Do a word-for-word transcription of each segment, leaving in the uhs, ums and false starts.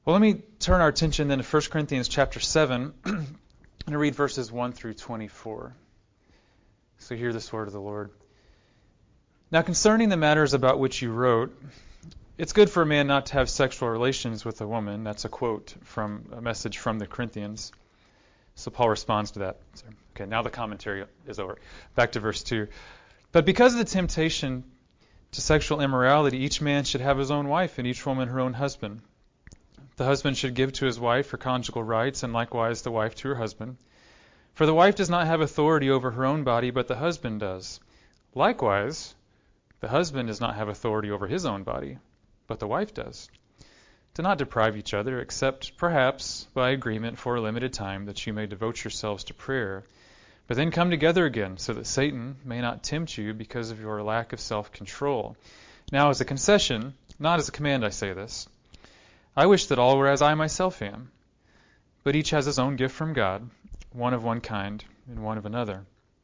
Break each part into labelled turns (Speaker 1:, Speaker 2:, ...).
Speaker 1: Well, let me turn our attention then to First Corinthians chapter seven and read verses one through twenty-four. So hear this word of the Lord. Now concerning the matters about which you wrote, it's good for a man not to have sexual relations with a woman. That's a quote from a message from the Corinthians. So Paul responds to that. So, okay, now the commentary is over. Back to verse two. But because of the temptation to sexual immorality, each man should have his own wife and each woman her own husband. The husband should give to his wife her conjugal rights, and likewise the wife to her husband. For the wife does not have authority over her own body, but the husband does. Likewise, the husband does not have authority over his own body, but the wife does. Do not deprive each other, except perhaps by agreement for a limited time, that you may devote yourselves to prayer. But then come together again, so that Satan may not tempt you because of your lack of self-control. Now, as a concession, not as a command, I say this. I wish that all were as I myself am, but each has his own gift from God, one of one kind and one of another.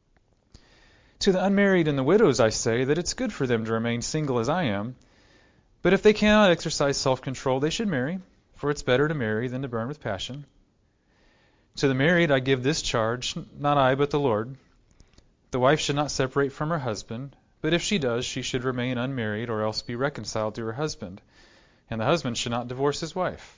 Speaker 1: To the unmarried and the widows I say that it's good for them to remain single as I am, but if they cannot exercise self-control, they should marry, for it's better to marry than to burn with passion. To the married I give this charge, not I but the Lord. The wife should not separate from her husband, but if she does, she should remain unmarried or else be reconciled to her husband. And the husband should not divorce his wife.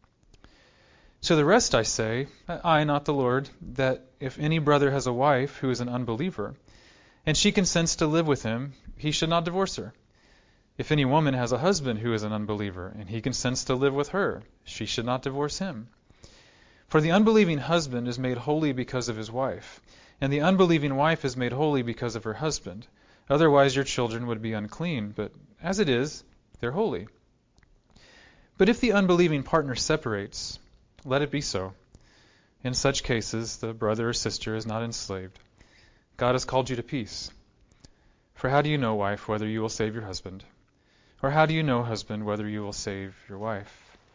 Speaker 1: To the rest I say, I, not the Lord, that if any brother has a wife who is an unbeliever, and she consents to live with him, he should not divorce her. If any woman has a husband who is an unbeliever, and he consents to live with her, she should not divorce him. For the unbelieving husband is made holy because of his wife, and the unbelieving wife is made holy because of her husband. Otherwise your children would be unclean, but as it is, they're holy. But if the unbelieving partner separates, let it be so. In such cases, the brother or sister is not enslaved. God has called you to peace. For how do you know, wife, whether you will save your husband? Or how do you know, husband, whether you will save your wife?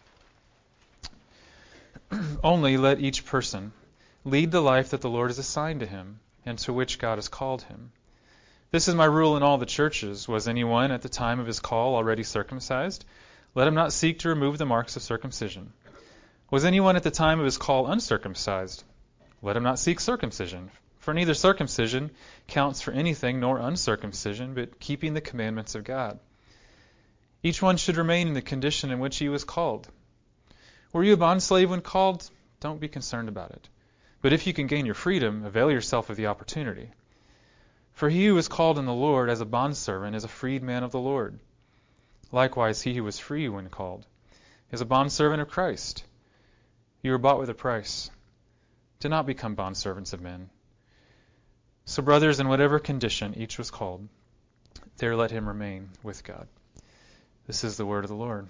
Speaker 1: Only let each person lead the life that the Lord has assigned to him, and to which God has called him. This is my rule in all the churches. Was anyone at the time of his call already circumcised? Let him not seek to remove the marks of circumcision. Was anyone at the time of his call uncircumcised? Let him not seek circumcision. For neither circumcision counts for anything nor uncircumcision, but keeping the commandments of God. Each one should remain in the condition in which he was called. Were you a bondslave when called? Don't be concerned about it. But if you can gain your freedom, avail yourself of the opportunity. For he who is called in the Lord as a bondservant is a freedman of the Lord. Likewise, he who was free when called is a bondservant of Christ. You were bought with a price. Do not become bondservants of men. So, brothers, in whatever condition each was called, there let him remain with God. This is the word of the Lord.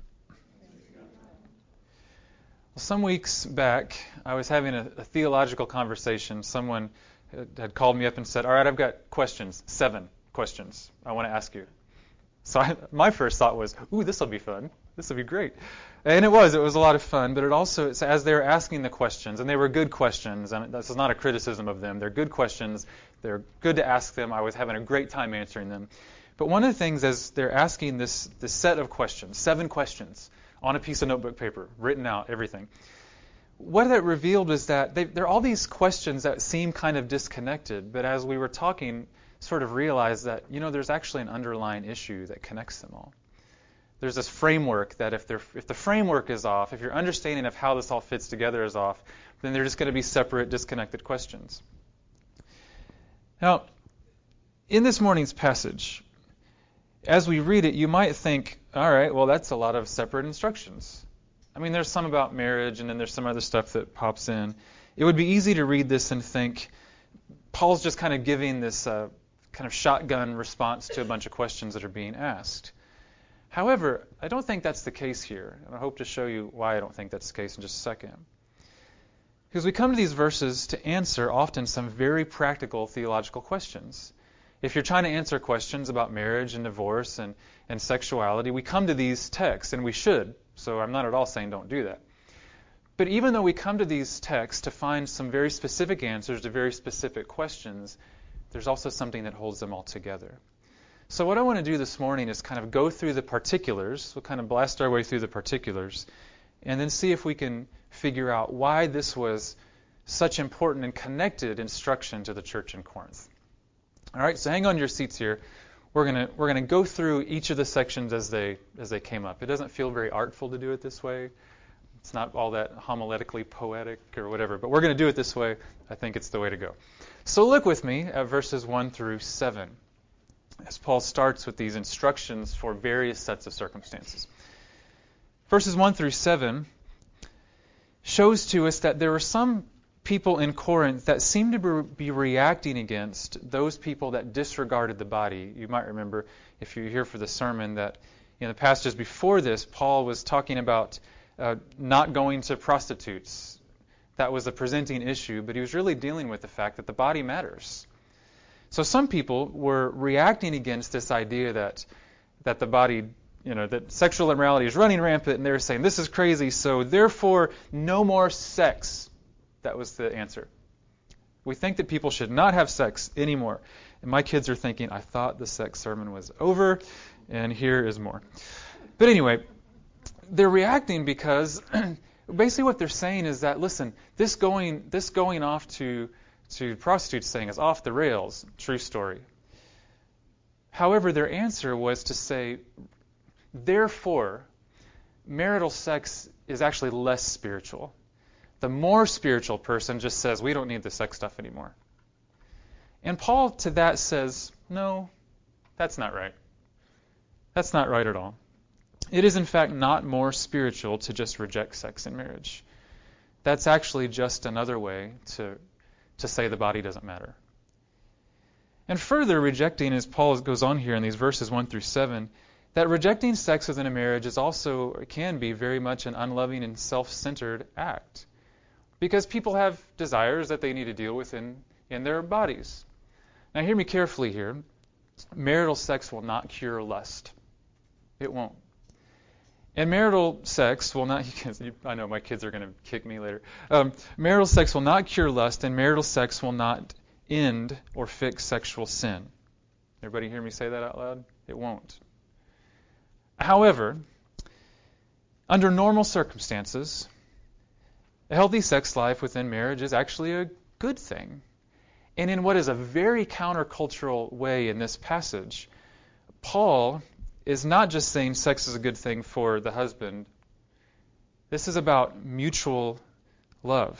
Speaker 1: Well, some weeks back, I was having a, a theological conversation. Someone had called me up and said, all right, I've got questions, seven questions I want to ask you. So I, my first thought was, ooh, this will be fun. This will be great. And it was. It was a lot of fun. But it also, it's, as they were asking the questions, and they were good questions, and this is not a criticism of them. They're good questions. They're good to ask them. I was having a great time answering them. But one of the things, as they're asking this, this set of questions, seven questions on a piece of notebook paper, written out, everything, what that revealed was that they, there are all these questions that seem kind of disconnected. But as we were talking, sort of realized that, you know, there's actually an underlying issue that connects them all. There's this framework that if, if the framework is off, if your understanding of how this all fits together is off, then they're just going to be separate, disconnected questions. Now, in this morning's passage, as we read it, you might think, all right, well, that's a lot of separate instructions. I mean, there's some about marriage, and then there's some other stuff that pops in. It would be easy to read this and think, Paul's just kind of giving this uh, kind of shotgun response to a bunch of questions that are being asked. However, I don't think that's the case here, and I hope to show you why I don't think that's the case in just a second. Because we come to these verses to answer often some very practical theological questions. If you're trying to answer questions about marriage and divorce and, and sexuality, we come to these texts, and we should, so I'm not at all saying don't do that. But even though we come to these texts to find some very specific answers to very specific questions, there's also something that holds them all together. So what I want to do this morning is kind of go through the particulars. We'll kind of blast our way through the particulars and then see if we can figure out why this was such important and connected instruction to the church in Corinth. All right, so hang on to your seats here. We're gonna we're gonna go through each of the sections as they as they came up. It doesn't feel very artful to do it this way. It's not all that homiletically poetic or whatever, but we're going to do it this way. I think it's the way to go. So look with me at verses one through seven as Paul starts with these instructions for various sets of circumstances. Verses one through seven shows to us that there were some people in Corinth that seemed to be reacting against those people that disregarded the body. You might remember, if you're here for the sermon, that in the passages before this, Paul was talking about Uh, not going to prostitutes. That was a presenting issue, but he was really dealing with the fact that the body matters. So some people were reacting against this idea that that the body, you know, that sexual immorality is running rampant, and they were saying, this is crazy, so therefore no more sex. That was the answer. We think that people should not have sex anymore. And my kids are thinking, I thought the sex sermon was over, and here is more. But anyway, they're reacting because basically what they're saying is that, listen, this going this going off to to prostitutes thing is off the rails. True story. However, their answer was to say, therefore, marital sex is actually less spiritual. The more spiritual person just says, we don't need the sex stuff anymore. And Paul to that says, no, that's not right. That's not right at all. It is, in fact, not more spiritual to just reject sex in marriage. That's actually just another way to, to say the body doesn't matter. And further, rejecting, as Paul goes on here in these verses one through seven, that rejecting sex within a marriage is also, or can be, very much an unloving and self-centered act. Because people have desires that they need to deal with in, in their bodies. Now, hear me carefully here. Marital sex will not cure lust. It won't. And marital sex will not, I know my kids are going to kick me later. Um, marital sex will not cure lust, and marital sex will not end or fix sexual sin. Everybody hear me say that out loud? It won't. However, under normal circumstances, a healthy sex life within marriage is actually a good thing. And in what is a very countercultural way in this passage, Paul is not just saying sex is a good thing for the husband. This is about mutual love.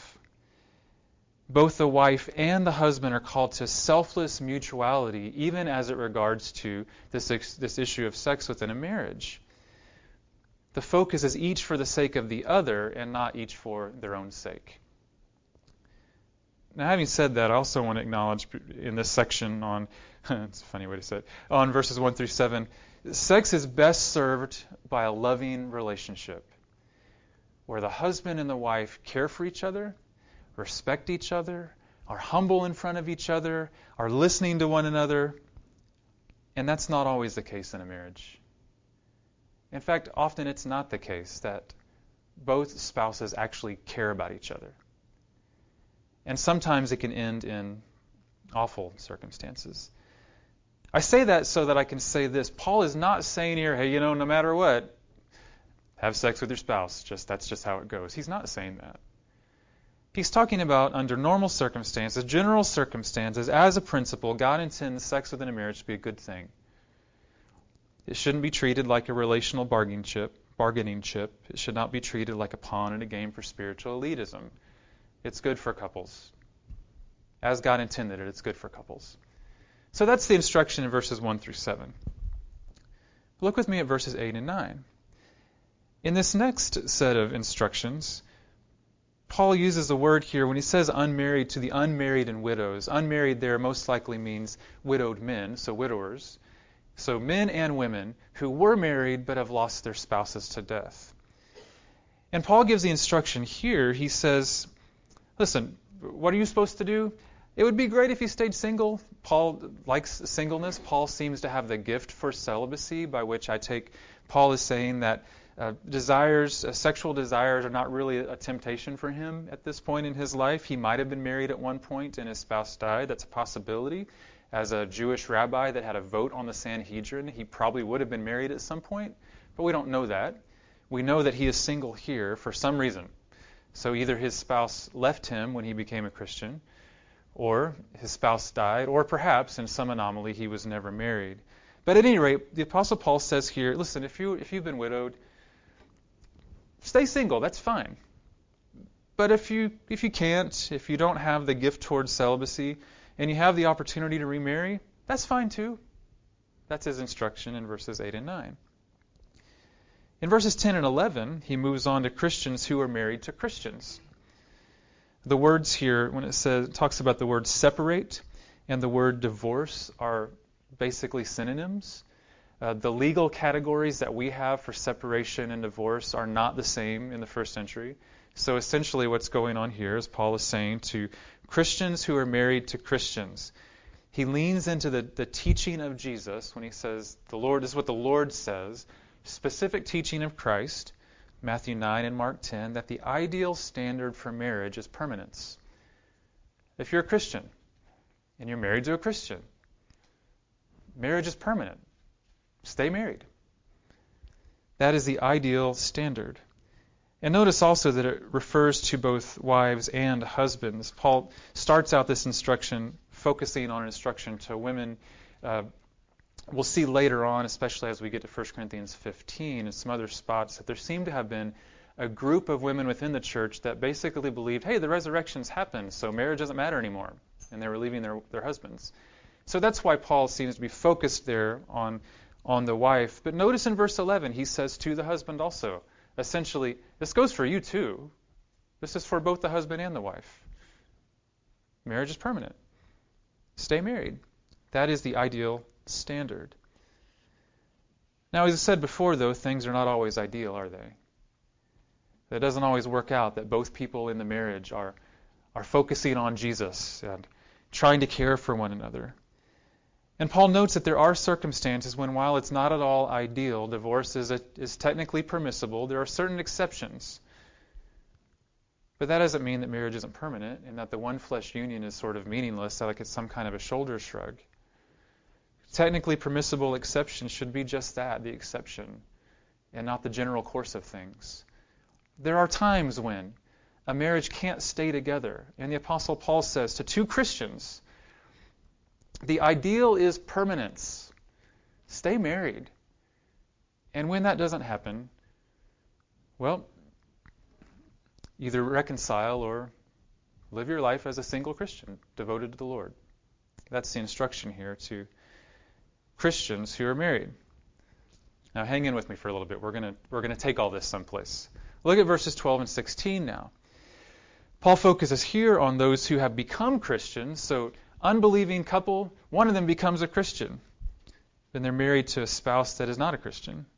Speaker 1: Both the wife and the husband are called to selfless mutuality, even as it regards to this, this issue of sex within a marriage. The focus is each for the sake of the other and not each for their own sake. Now, having said that, I also want to acknowledge in this section on, it's a funny way to say it, on verses one through seven, sex is best served by a loving relationship where the husband and the wife care for each other, respect each other, are humble in front of each other, are listening to one another. And that's not always the case in a marriage. In fact, often it's not the case that both spouses actually care about each other. And sometimes it can end in awful circumstances. I say that so that I can say this. Paul is not saying here, hey, you know, no matter what, have sex with your spouse. Just that's just how it goes. He's not saying that. He's talking about under normal circumstances, general circumstances, as a principle, God intends sex within a marriage to be a good thing. It shouldn't be treated like a relational bargaining chip. Bargaining chip. It should not be treated like a pawn in a game for spiritual elitism. It's good for couples. As God intended it, it's good for couples. So that's the instruction in verses one through seven. Look with me at verses eight and nine. In this next set of instructions, Paul uses a word here when he says unmarried to the unmarried and widows. Unmarried there most likely means widowed men, so widowers. So men and women who were married but have lost their spouses to death. And Paul gives the instruction here. He says, listen, what are you supposed to do? It would be great if you stayed single. Paul likes singleness. Paul seems to have the gift for celibacy, by which I take Paul is saying that uh, desires, uh, sexual desires are not really a temptation for him at this point in his life. He might have been married at one point and his spouse died. That's a possibility. As a Jewish rabbi that had a vote on the Sanhedrin, he probably would have been married at some point, but we don't know that. We know that he is single here for some reason. So either his spouse left him when he became a Christian, or his spouse died, or perhaps in some anomaly he was never married. But at any rate, the Apostle Paul says here, listen, if you if you've been widowed, stay single, that's fine. But if you if you can't, if you don't have the gift towards celibacy, and you have the opportunity to remarry, that's fine too. That's his instruction in verses eight and nine. In verses ten and eleven, he moves on to Christians who are married to Christians. The words here, when it says, it talks about the word separate and the word divorce, are basically synonyms. Uh, the legal categories that we have for separation and divorce are not the same in the first century. So essentially what's going on here is Paul is saying to Christians who are married to Christians, he leans into the, the teaching of Jesus when he says, the Lord, this is what the Lord says, specific teaching of Christ, Matthew nine and Mark ten, that the ideal standard for marriage is permanence. If you're a Christian and you're married to a Christian, marriage is permanent. Stay married. That is the ideal standard. And notice also that it refers to both wives and husbands. Paul starts out this instruction focusing on instruction to women. Uh, We'll see later on, especially as we get to First Corinthians fifteen and some other spots, that there seemed to have been a group of women within the church that basically believed, hey, the resurrection's happened, so marriage doesn't matter anymore. And they were leaving their, their husbands. So that's why Paul seems to be focused there on, on the wife. But notice in verse eleven, he says to the husband also, essentially, this goes for you too. This is for both the husband and the wife. Marriage is permanent. Stay married. That is the ideal standard. Now, as I said before, though, things are not always ideal, are they? It doesn't always work out that both people in the marriage are, are focusing on Jesus and trying to care for one another. And Paul notes that there are circumstances when, while it's not at all ideal, divorce is, a, is technically permissible. There are certain exceptions. But that doesn't mean that marriage isn't permanent and that the one flesh union is sort of meaningless, like it's some kind of a shoulder shrug. Technically permissible exceptions should be just that, the exception, and not the general course of things. There are times when a marriage can't stay together. And the Apostle Paul says to two Christians, the ideal is permanence. Stay married. And when that doesn't happen, well, either reconcile or live your life as a single Christian, devoted to the Lord. That's the instruction here to Christians who are married. Now hang in with me for a little bit. We're going to we're going to take all this someplace. Look at verses twelve and sixteen now. Paul focuses here on those who have become Christians. So unbelieving couple, one of them becomes a Christian. Then they're married to a spouse that is not a Christian.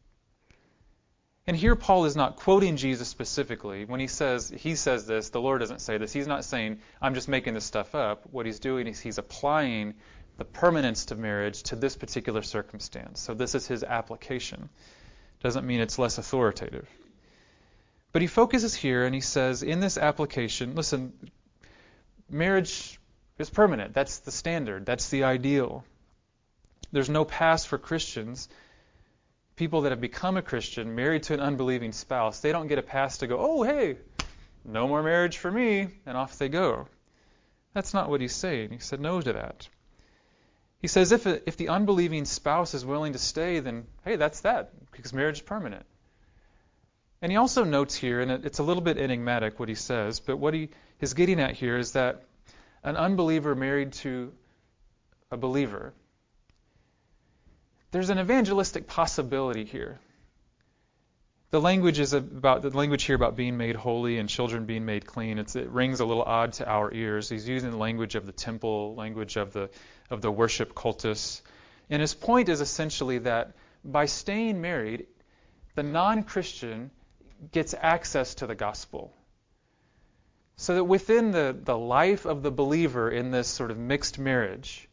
Speaker 1: And here Paul is not quoting Jesus specifically. When he says he says this, the Lord doesn't say this. He's not saying, I'm just making this stuff up. What he's doing is he's applying the permanence to marriage to this particular circumstance. So this is his application. Doesn't mean it's less authoritative. But he focuses here and he says, in this application, listen, marriage is permanent. That's the standard. That's the ideal. There's no pass for Christians. People that have become a Christian, married to an unbelieving spouse, they don't get a pass to go, oh, hey, no more marriage for me, and off they go. That's not what he's saying. He said no to that. He says if a, if the unbelieving spouse is willing to stay, then, hey, that's that, because marriage is permanent. And he also notes here, and it's a little bit enigmatic what he says, but what he is getting at here is that an unbeliever married to a believer, there's an evangelistic possibility here. The language is about the language here about being made holy and children being made clean. It's, it rings a little odd to our ears. He's using the language of the temple, language of the of the worship cultus. And his point is essentially that by staying married, the non-Christian gets access to the gospel. So that within the, the life of the believer in this sort of mixed marriage,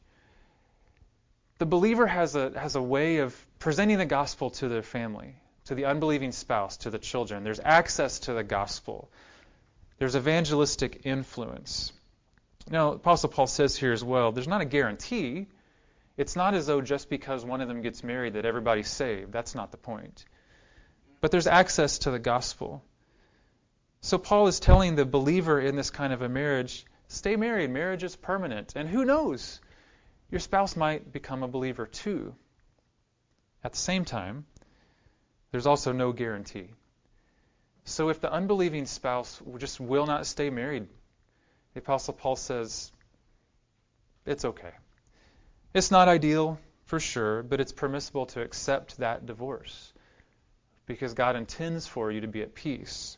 Speaker 1: the believer has a has a way of presenting the gospel to their family, to the unbelieving spouse, to the children. There's access to the gospel. There's evangelistic influence. Now, Apostle Paul says here as well, there's not a guarantee. It's not as though just because one of them gets married that everybody's saved. That's not the point. but there's access to the gospel. So Paul is telling the believer in this kind of a marriage, stay married. Marriage is permanent. And who knows? Your spouse might become a believer too. At the same time, there's also no guarantee. So if the unbelieving spouse just will not stay married, the Apostle Paul says, it's okay. It's not ideal, for sure, but it's permissible to accept that divorce because God intends for you to be at peace.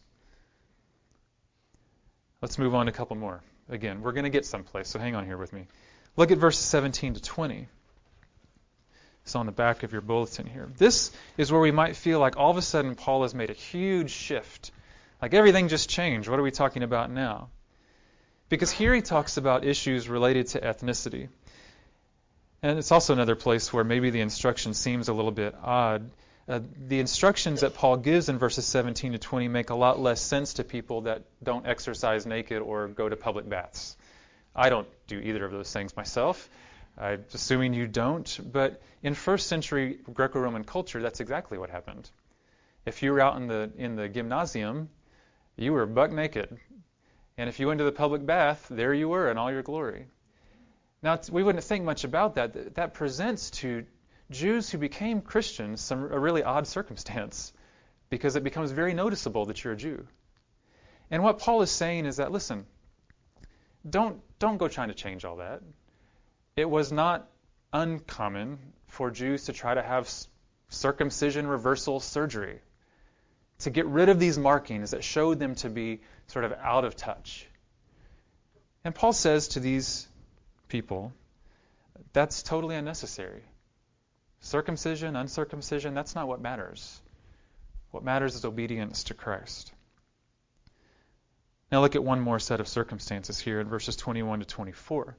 Speaker 1: Let's move on to a couple more. Again, we're going to get someplace, so hang on here with me. Look at verses seventeen to twenty. It's on the back of your bulletin here. This is where we might feel like all of a sudden Paul has made a huge shift. Like everything just changed. What are we talking about now? Because here he talks about issues related to ethnicity. And it's also another place where maybe the instruction seems a little bit odd. Uh, the instructions that Paul gives in verses seventeen to twenty make a lot less sense to people that don't exercise naked or go to public baths. I don't do either of those things myself. I'm assuming you don't. But in first century Greco-Roman culture, that's exactly what happened. If you were out in the in the gymnasium, you were buck naked. And if you went to the public bath, there you were in all your glory. Now, we wouldn't think much about that. That presents to Jews who became Christians some a really odd circumstance because it becomes very noticeable that you're a Jew. And what Paul is saying is that, listen, don't don't go trying to change all that. It was not uncommon for Jews to try to have circumcision reversal surgery to get rid of these markings that showed them to be sort of out of touch. And Paul says to these people, that's totally unnecessary. Circumcision, uncircumcision, that's not what matters. What matters is obedience to Christ. Now look at one more set of circumstances here in verses twenty-one to twenty-four.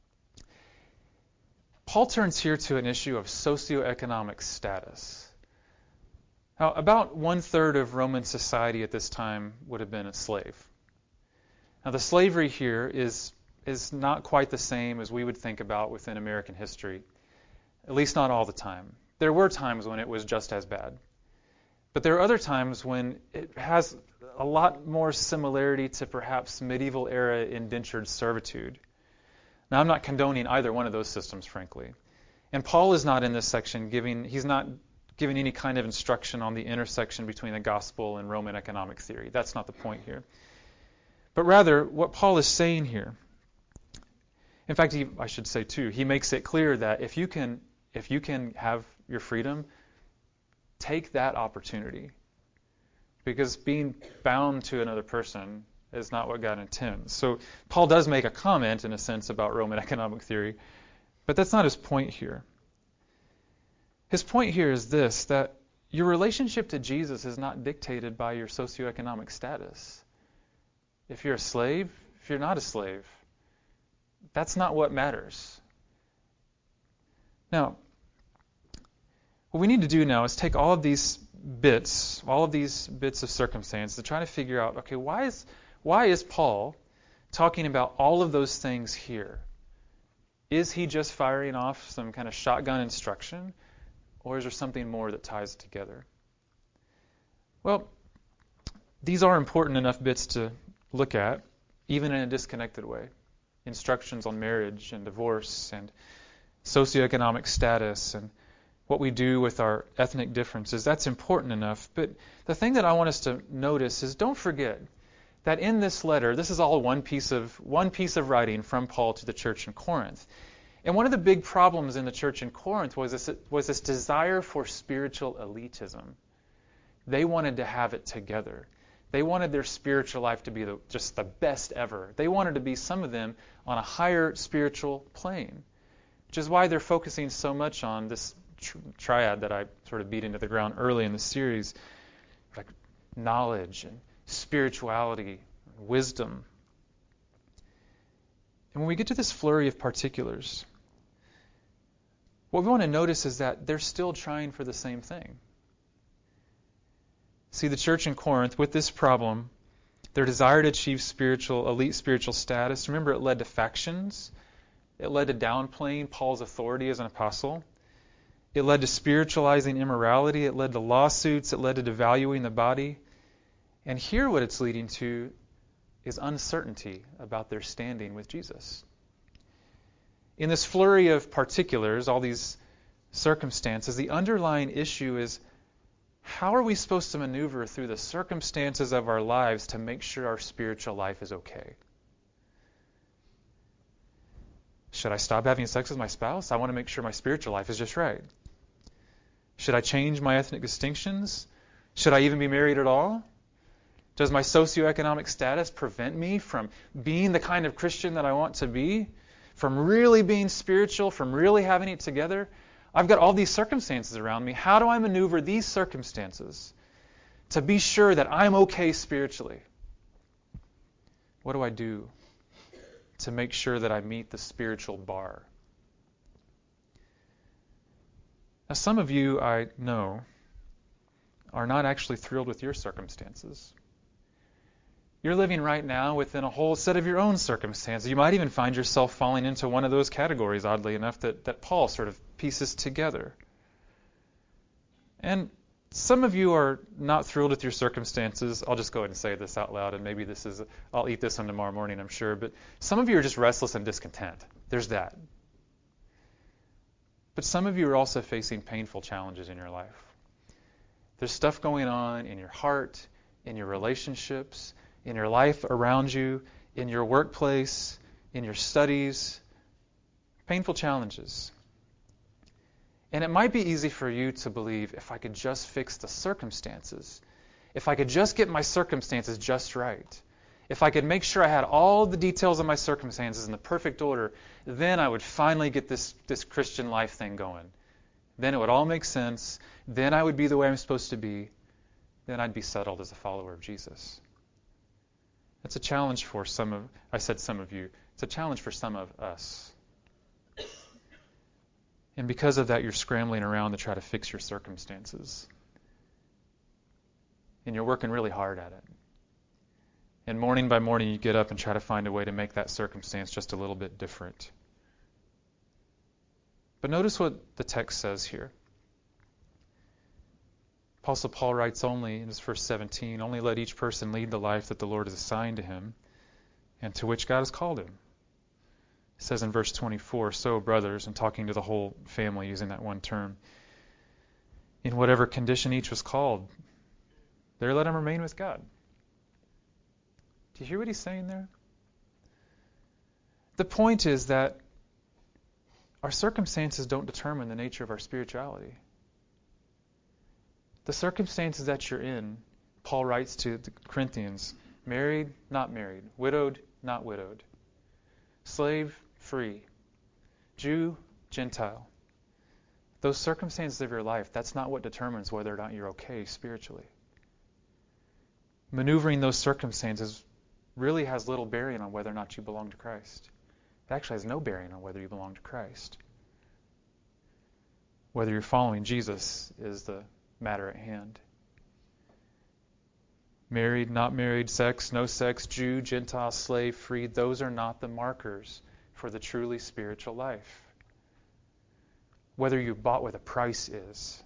Speaker 1: Paul turns here to an issue of socioeconomic status. Now, about one-third of Roman society at this time would have been a slave. Now, the slavery here is, is not quite the same as we would think about within American history, at least not all the time. There were times when it was just as bad. But there are other times when it has a lot more similarity to perhaps medieval-era indentured servitude. Now, I'm not condoning either one of those systems, frankly. And Paul is not in this section giving, he's not giving any kind of instruction on the intersection between the gospel and Roman economic theory. That's not the point here. But rather, what Paul is saying here, in fact, he, I should say too, he makes it clear that if you can, if you can have your freedom, take that opportunity. Because being bound to another person is not what God intends. So Paul does make a comment, in a sense, about Roman economic theory, but that's not his point here. His point here is this, that your relationship to Jesus is not dictated by your socioeconomic status. If you're a slave, if you're not a slave, that's not what matters. Now, what we need to do now is take all of these bits, all of these bits of circumstance, to try to figure out, okay, why is why is Paul talking about all of those things here? Is he just firing off some kind of shotgun instruction, or is there something more that ties it together? Well, these are important enough bits to look at, even in a disconnected way. Instructions on marriage and divorce and socioeconomic status and what we do with our ethnic differences, that's important enough. But the thing that I want us to notice is, don't forget that in this letter, this is all one piece of one piece of writing from Paul to the church in Corinth. And one of the big problems in the church in Corinth was this, was this desire for spiritual elitism. They wanted to have it together. They wanted their spiritual life to be the, just the best ever. They wanted to be, some of them, on a higher spiritual plane, which is why they're focusing so much on this triad that I sort of beat into the ground early in the series, like knowledge and spirituality, wisdom. And when we get to this flurry of particulars, what we want to notice is that they're still trying for the same thing. See, the church in Corinth, with this problem, their desire to achieve spiritual, elite spiritual status, remember, it led to factions. It led to downplaying Paul's authority as an apostle. It led to spiritualizing immorality. It led to lawsuits. It led to devaluing the body. And here what it's leading to is uncertainty about their standing with Jesus. In this flurry of particulars, all these circumstances, the underlying issue is, how are we supposed to maneuver through the circumstances of our lives to make sure our spiritual life is okay? Should I stop having sex with my spouse? I want to make sure my spiritual life is just right. Should I change my ethnic distinctions? Should I even be married at all? Does my socioeconomic status prevent me from being the kind of Christian that I want to be? From really being spiritual? From really having it together? I've got all these circumstances around me. How do I maneuver these circumstances to be sure that I'm okay spiritually? What do I do to make sure that I meet the spiritual bar? Now, some of you, I know, are not actually thrilled with your circumstances. You're living right now within a whole set of your own circumstances. You might even find yourself falling into one of those categories, oddly enough, that, that Paul sort of pieces together. And some of you are not thrilled with your circumstances. I'll just go ahead and say this out loud, and maybe this is, I'll eat this one tomorrow morning, I'm sure. But some of you are just restless and discontent. There's that. But some of you are also facing painful challenges in your life. There's stuff going on in your heart, in your relationships, in your life around you, in your workplace, in your studies. Painful challenges. And it might be easy for you to believe, if I could just fix the circumstances, if I could just get my circumstances just right, if I could make sure I had all the details of my circumstances in the perfect order, then I would finally get this, this Christian life thing going. Then it would all make sense. Then I would be the way I'm supposed to be. Then I'd be settled as a follower of Jesus. It's a challenge for some of, I said some of you, it's a challenge for some of us. And because of that, you're scrambling around to try to fix your circumstances. And you're working really hard at it. And morning by morning, you get up and try to find a way to make that circumstance just a little bit different. But notice what the text says here. Apostle Paul writes only, in his verse seventeen, only let each person lead the life that the Lord has assigned to him and to which God has called him. It says in verse twenty-four, so brothers, and talking to the whole family using that one term, in whatever condition each was called, there let him remain with God. Do you hear what he's saying there? The point is that our circumstances don't determine the nature of our spirituality. The circumstances that you're in, Paul writes to the Corinthians, married, not married, widowed, not widowed, slave, free, Jew, Gentile. Those circumstances of your life, that's not what determines whether or not you're okay spiritually. Maneuvering those circumstances really has little bearing on whether or not you belong to Christ. It actually has no bearing on whether you belong to Christ. Whether you're following Jesus is the matter at hand. Married, not married, sex, no sex, Jew, Gentile, slave, free, those are not the markers for the truly spiritual life. Whether you're bought with a price is.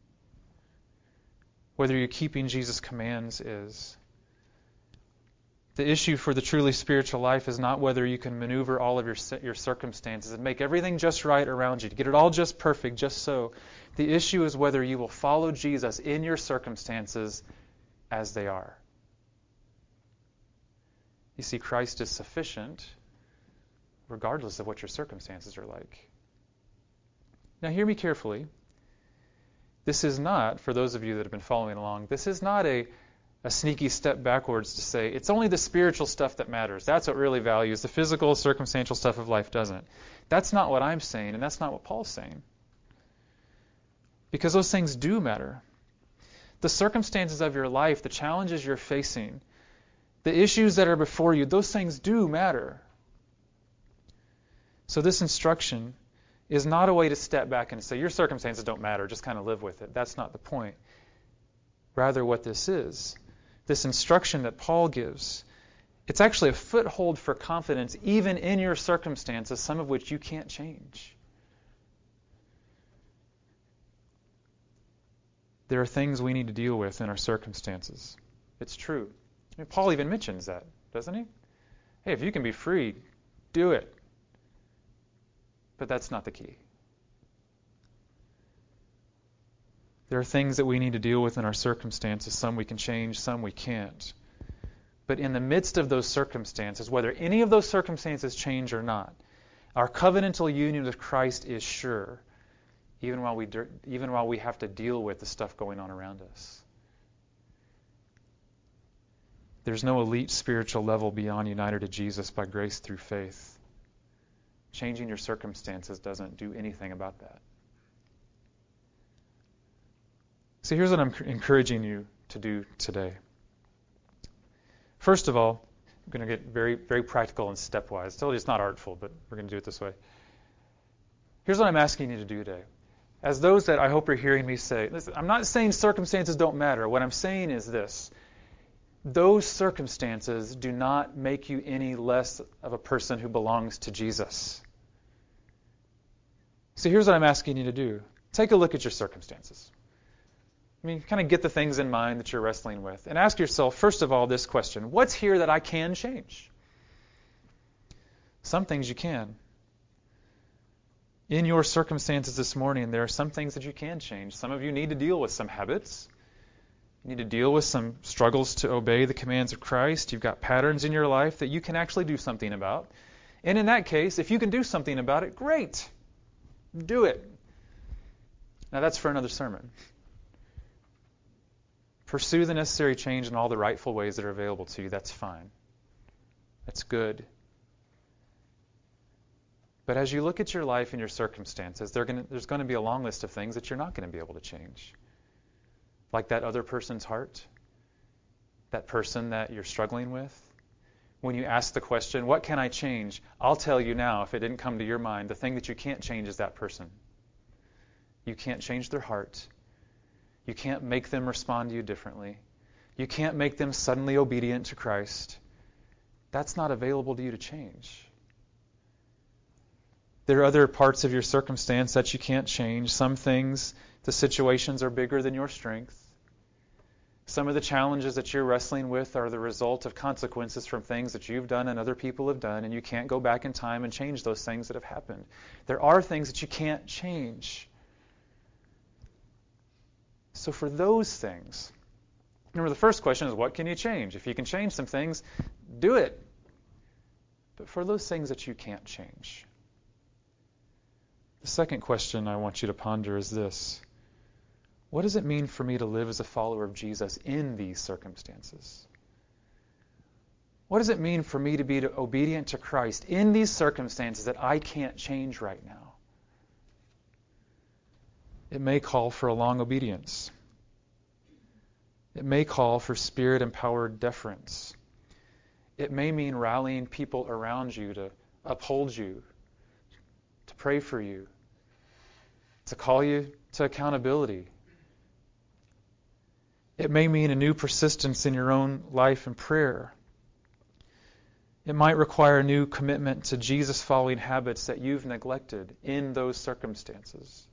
Speaker 1: Whether you're keeping Jesus' commands is. The issue for the truly spiritual life is not whether you can maneuver all of your your circumstances and make everything just right around you, to get it all just perfect, just so. The issue is whether you will follow Jesus in your circumstances as they are. You see, Christ is sufficient regardless of what your circumstances are like. Now hear me carefully. This is not, for those of you that have been following along, this is not a a sneaky step backwards to say it's only the spiritual stuff that matters. That's what really values. The physical, circumstantial stuff of life doesn't. That's not what I'm saying, and that's not what Paul's saying. Because those things do matter. The circumstances of your life, the challenges you're facing, the issues that are before you, those things do matter. So this instruction is not a way to step back and say, your circumstances don't matter, just kind of live with it. That's not the point. Rather, what this is, this instruction that Paul gives, it's actually a foothold for confidence even in your circumstances, some of which you can't change. There are things we need to deal with in our circumstances. It's true. I mean, Paul even mentions that, doesn't he? Hey, if you can be free, do it. But that's not the key. There are things that we need to deal with in our circumstances. Some we can change, some we can't. But in the midst of those circumstances, whether any of those circumstances change or not, our covenantal union with Christ is sure, even while we even while we have to deal with the stuff going on around us. There's no elite spiritual level beyond united to Jesus by grace through faith. Changing your circumstances doesn't do anything about that. So here's what I'm encouraging you to do today. First of all, I'm going to get very, very practical and stepwise. I told you it's not artful, but we're going to do it this way. Here's what I'm asking you to do today. As those that I hope are hearing me say, listen, I'm not saying circumstances don't matter. What I'm saying is this. Those circumstances do not make you any less of a person who belongs to Jesus. So here's what I'm asking you to do. Take a look at your circumstances. I mean, kind of get the things in mind that you're wrestling with. And ask yourself, first of all, this question. What's here that I can change? Some things you can. In your circumstances this morning, there are some things that you can change. Some of you need to deal with some habits. You need to deal with some struggles to obey the commands of Christ. You've got patterns in your life that you can actually do something about. And in that case, if you can do something about it, great. Do it. Now that's for another sermon. Pursue the necessary change in all the rightful ways that are available to you. That's fine. That's good. But as you look at your life and your circumstances, gonna, there's going to be a long list of things that you're not going to be able to change. Like that other person's heart, that person that you're struggling with. When you ask the question, what can I change? I'll tell you now, if it didn't come to your mind, the thing that you can't change is that person. You can't change their heart. You can't make them respond to you differently. You can't make them suddenly obedient to Christ. That's not available to you to change. There are other parts of your circumstance that you can't change. Some things, the situations are bigger than your strength. Some of the challenges that you're wrestling with are the result of consequences from things that you've done and other people have done, and you can't go back in time and change those things that have happened. There are things that you can't change. So for those things, remember the first question is, what can you change? If you can change some things, do it. But for those things that you can't change, the second question I want you to ponder is this. What does it mean for me to live as a follower of Jesus in these circumstances? What does it mean for me to be obedient to Christ in these circumstances that I can't change right now? It may call for a long obedience. It may call for Spirit-empowered deference. It may mean rallying people around you to uphold you, to pray for you, to call you to accountability. It may mean a new persistence in your own life and prayer. It might require a new commitment to Jesus-following habits that you've neglected in those circumstances.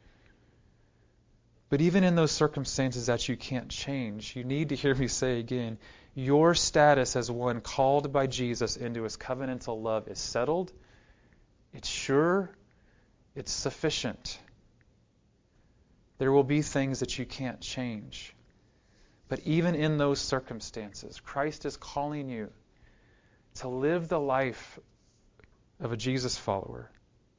Speaker 1: But even in those circumstances that you can't change, you need to hear me say again, your status as one called by Jesus into his covenantal love is settled, it's sure, it's sufficient. There will be things that you can't change. But even in those circumstances, Christ is calling you to live the life of a Jesus follower.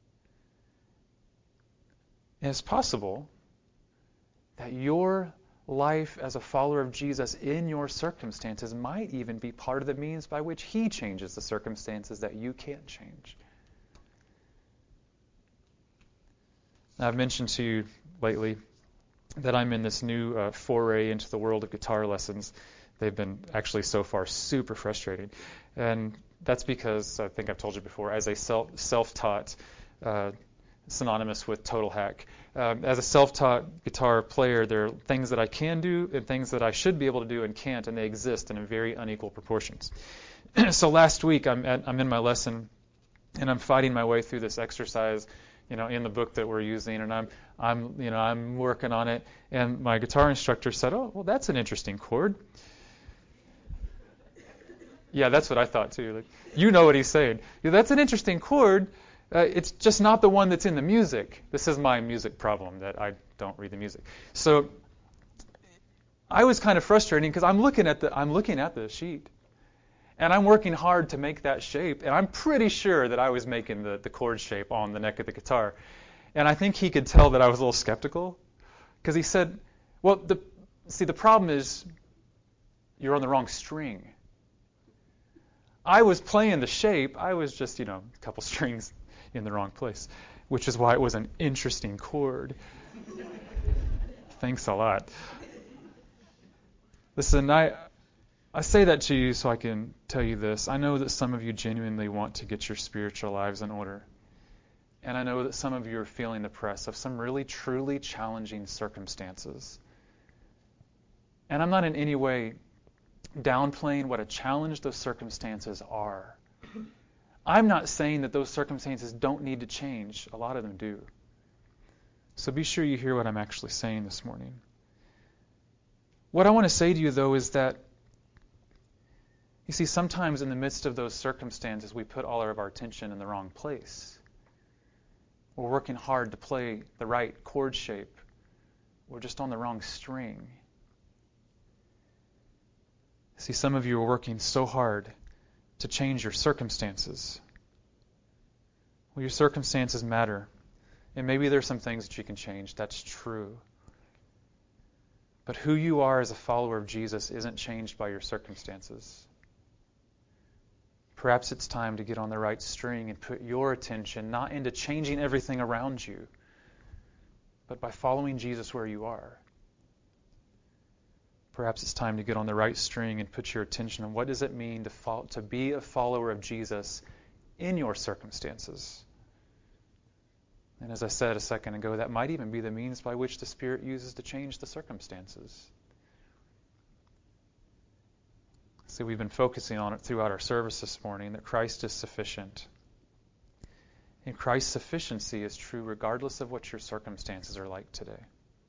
Speaker 1: And it's possible that your life as a follower of Jesus in your circumstances might even be part of the means by which he changes the circumstances that you can't change. Now, I've mentioned to you lately that I'm in this new uh, foray into the world of guitar lessons. They've been actually so far super frustrating. And that's because, I think I've told you before, as a self, self-taught, uh, synonymous with total hack, um, as a self-taught guitar player, there are things that I can do and things that I should be able to do and can't, and they exist in very unequal proportions. So last week, I'm, at, I'm in my lesson, and I'm fighting my way through this exercise you know, in the book that we're using, and I'm, I'm, you know, I'm working on it. And my guitar instructor said, "Oh, well, that's an interesting chord." Yeah, that's what I thought too. Like, you know what he's saying. Yeah, that's an interesting chord. Uh, it's just not the one that's in the music. This is my music problem, that I don't read the music. So I was kind of frustrating because I'm looking at the I'm looking at the sheet, and I'm working hard to make that shape, and I'm pretty sure that I was making the, the chord shape on the neck of the guitar. And I think he could tell that I was a little skeptical, because he said, "Well, the see the problem is you're on the wrong string." I was playing the shape. I was just, you know, a couple strings in the wrong place, which is why it was an interesting chord. Thanks a lot. Listen, I I say that to you so I can tell you this. I know that some of you genuinely want to get your spiritual lives in order. And I know that some of you are feeling the press of some really, truly challenging circumstances. And I'm not in any way downplaying what a challenge those circumstances are. I'm not saying that those circumstances don't need to change. A lot of them do. So be sure you hear what I'm actually saying this morning. What I want to say to you, though, is that, you see, sometimes in the midst of those circumstances, we put all of our attention in the wrong place. We're working hard to play the right chord shape. We're just on the wrong string. See, some of you are working so hard to change your circumstances. Well, your circumstances matter. And maybe there's some things that you can change. That's true. But who you are as a follower of Jesus isn't changed by your circumstances. Perhaps it's time to get on the right string and put your attention not into changing everything around you, but by following Jesus where you are. Perhaps it's time to get on the right string and put your attention on what does it mean to follow, to be a follower of Jesus in your circumstances. And as I said a second ago, that might even be the means by which the Spirit uses to change the circumstances. See, we've been focusing on it throughout our service this morning, that Christ is sufficient. And Christ's sufficiency is true regardless of what your circumstances are like today.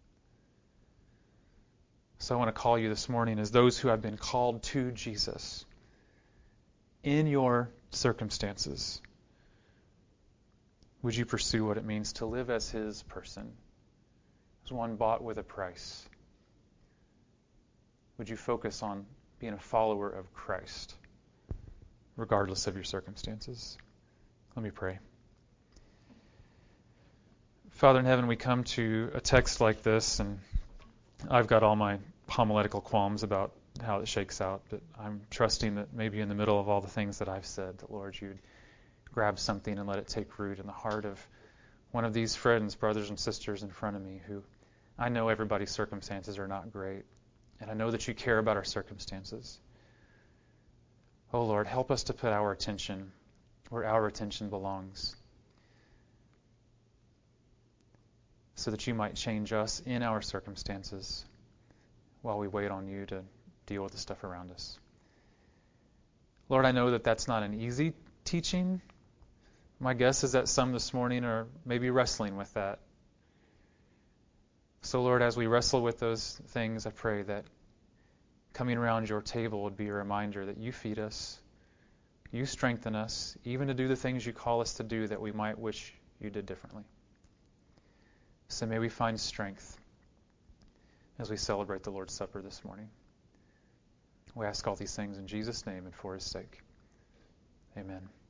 Speaker 1: So I want to call you this morning as those who have been called to Jesus in your circumstances. Would you pursue what it means to live as His person, as one bought with a price? Would you focus on being a follower of Christ, regardless of your circumstances? Let me pray. Father in heaven, we come to a text like this, and I've got all my homiletical qualms about how it shakes out, but I'm trusting that maybe in the middle of all the things that I've said, that, Lord, you'd grab something and let it take root in the heart of one of these friends, brothers and sisters in front of me, who I know everybody's circumstances are not great, and I know that you care about our circumstances. Oh, Lord, help us to put our attention where our attention belongs, so that you might change us in our circumstances while we wait on you to deal with the stuff around us. Lord, I know that that's not an easy teaching. My guess is that some this morning are maybe wrestling with that. So, Lord, as we wrestle with those things, I pray that coming around your table would be a reminder that you feed us, you strengthen us, even to do the things you call us to do that we might wish you did differently. So may we find strength as we celebrate the Lord's Supper this morning. We ask all these things in Jesus' name and for His sake. Amen.